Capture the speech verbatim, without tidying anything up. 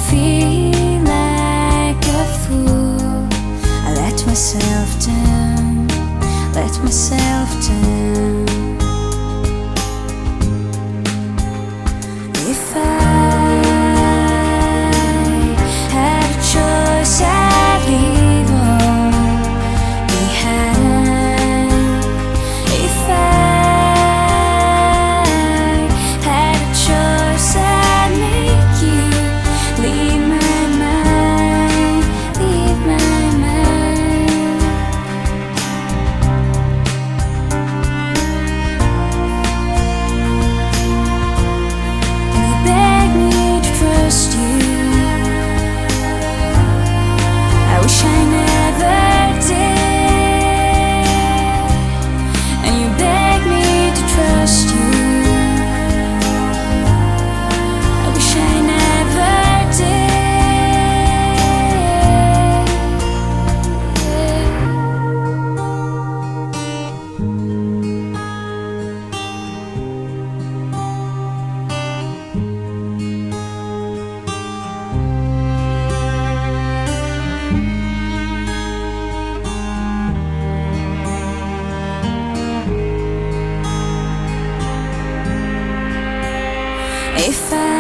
feel like a fool. I let myself down, let myself down. If I had a choice, I'd leave all behind. If I had a choice, I'd make you leave my mind, leave my mind. And you beg me to trust you. I wish I never did. And you beg me to trust you. I wish I never did. If I